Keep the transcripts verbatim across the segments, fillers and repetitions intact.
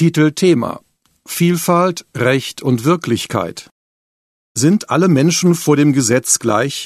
Titelthema: Vielfalt, Recht und Wirklichkeit. Sind alle Menschen vor dem Gesetz gleich?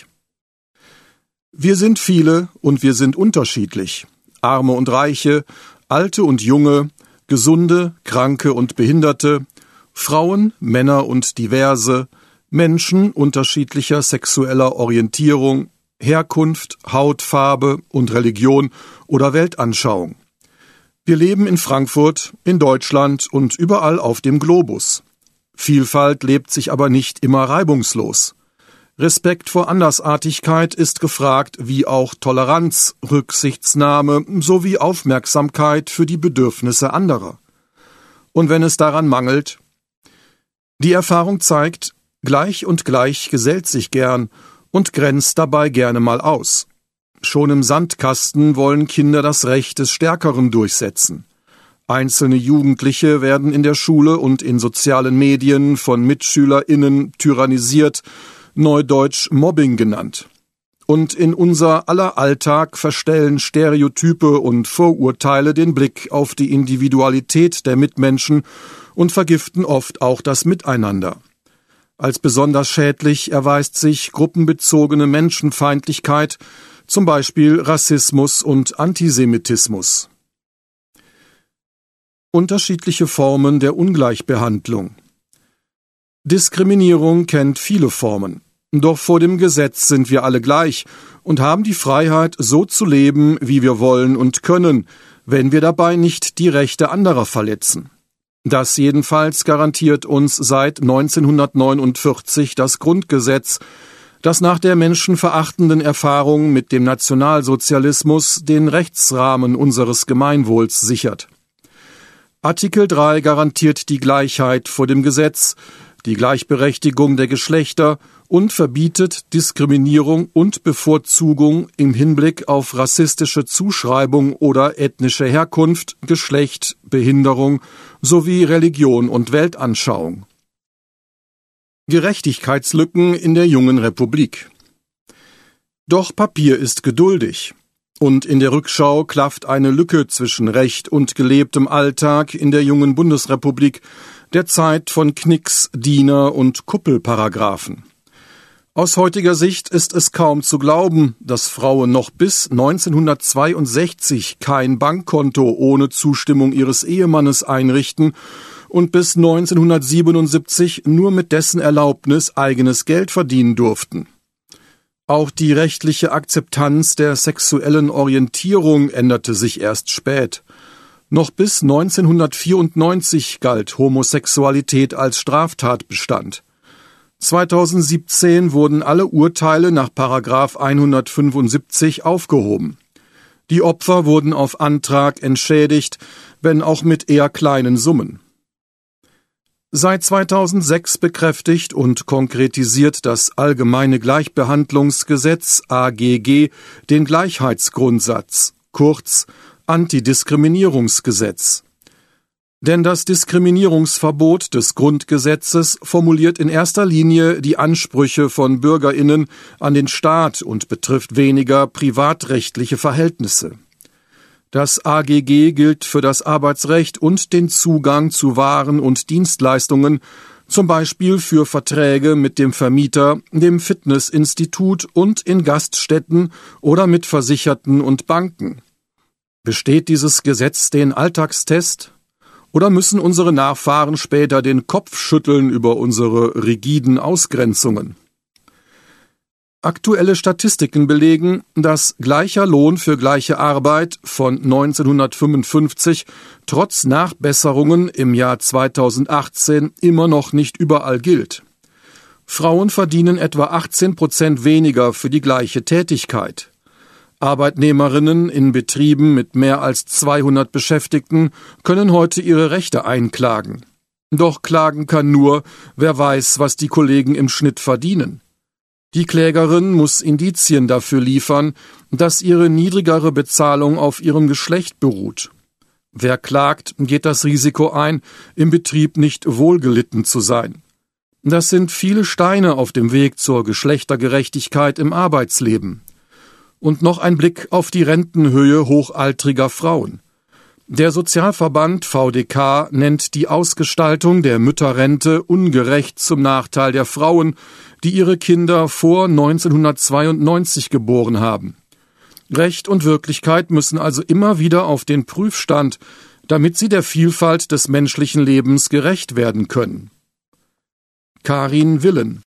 Wir sind viele und wir sind unterschiedlich. Arme und Reiche, Alte und Junge, Gesunde, Kranke und Behinderte, Frauen, Männer und Diverse, Menschen unterschiedlicher sexueller Orientierung, Herkunft, Hautfarbe und Religion oder Weltanschauung. Wir leben in Frankfurt, in Deutschland und überall auf dem Globus. Vielfalt lebt sich aber nicht immer reibungslos. Respekt vor Andersartigkeit ist gefragt, wie auch Toleranz, Rücksichtsnahme sowie Aufmerksamkeit für die Bedürfnisse anderer. Und wenn es daran mangelt? Die Erfahrung zeigt, gleich und gleich gesellt sich gern und grenzt dabei gerne mal aus. Schon im Sandkasten wollen Kinder das Recht des Stärkeren durchsetzen. Einzelne Jugendliche werden in der Schule und in sozialen Medien von MitschülerInnen tyrannisiert, neudeutsch Mobbing genannt. Und in unser aller Alltag verstellen Stereotype und Vorurteile den Blick auf die Individualität der Mitmenschen und vergiften oft auch das Miteinander. Als besonders schädlich erweist sich gruppenbezogene Menschenfeindlichkeit, zum Beispiel Rassismus und Antisemitismus. Unterschiedliche Formen der Ungleichbehandlung. Diskriminierung kennt viele Formen. Doch vor dem Gesetz sind wir alle gleich und haben die Freiheit, so zu leben, wie wir wollen und können, wenn wir dabei nicht die Rechte anderer verletzen. Das jedenfalls garantiert uns seit neunzehnhundertneunundvierzig das Grundgesetz, das nach der menschenverachtenden Erfahrung mit dem Nationalsozialismus den Rechtsrahmen unseres Gemeinwohls sichert. Artikel drei garantiert die Gleichheit vor dem Gesetz, die Gleichberechtigung der Geschlechter und verbietet Diskriminierung und Bevorzugung im Hinblick auf rassistische Zuschreibung oder ethnische Herkunft, Geschlecht, Behinderung sowie Religion und Weltanschauung. Gerechtigkeitslücken in der jungen Republik. Doch Papier ist geduldig. Und in der Rückschau klafft eine Lücke zwischen Recht und gelebtem Alltag in der jungen Bundesrepublik, der Zeit von Knicks, Diener- und Kuppelparagraphen. Aus heutiger Sicht ist es kaum zu glauben, dass Frauen noch bis neunzehnhundertzweiundsechzig kein Bankkonto ohne Zustimmung ihres Ehemannes einrichten und bis neunzehnhundertsiebenundsiebzig nur mit dessen Erlaubnis eigenes Geld verdienen durften. Auch die rechtliche Akzeptanz der sexuellen Orientierung änderte sich erst spät. Noch bis neunzehnhundertvierundneunzig galt Homosexualität als Straftatbestand. zweitausendsiebzehn wurden alle Urteile nach Paragraph hundertfünfundsiebzig aufgehoben. Die Opfer wurden auf Antrag entschädigt, wenn auch mit eher kleinen Summen. Seit zweitausendsechs bekräftigt und konkretisiert das Allgemeine Gleichbehandlungsgesetz A G G den Gleichheitsgrundsatz, kurz Antidiskriminierungsgesetz. Denn das Diskriminierungsverbot des Grundgesetzes formuliert in erster Linie die Ansprüche von BürgerInnen an den Staat und betrifft weniger privatrechtliche Verhältnisse. Das A G G gilt für das Arbeitsrecht und den Zugang zu Waren und Dienstleistungen, zum Beispiel für Verträge mit dem Vermieter, dem Fitnessinstitut und in Gaststätten oder mit Versicherten und Banken. Besteht dieses Gesetz den Alltagstest? Oder müssen unsere Nachfahren später den Kopf schütteln über unsere rigiden Ausgrenzungen? Aktuelle Statistiken belegen, dass gleicher Lohn für gleiche Arbeit von neunzehnhundertfünfundfünfzig trotz Nachbesserungen im Jahr zweitausendachtzehn immer noch nicht überall gilt. Frauen verdienen etwa achtzehn Prozent weniger für die gleiche Tätigkeit. Arbeitnehmerinnen in Betrieben mit mehr als zweihundert Beschäftigten können heute ihre Rechte einklagen. Doch klagen kann nur, wer weiß, was die Kollegen im Schnitt verdienen. Die Klägerin muss Indizien dafür liefern, dass ihre niedrigere Bezahlung auf ihrem Geschlecht beruht. Wer klagt, geht das Risiko ein, im Betrieb nicht wohlgelitten zu sein. Das sind viele Steine auf dem Weg zur Geschlechtergerechtigkeit im Arbeitsleben. Und noch ein Blick auf die Rentenhöhe hochaltriger Frauen. Der Sozialverband V D K nennt die Ausgestaltung der Mütterrente ungerecht zum Nachteil der Frauen, die ihre Kinder vor neunzehnhundertzweiundneunzig geboren haben. Recht und Wirklichkeit müssen also immer wieder auf den Prüfstand, damit sie der Vielfalt des menschlichen Lebens gerecht werden können. Karin Willen.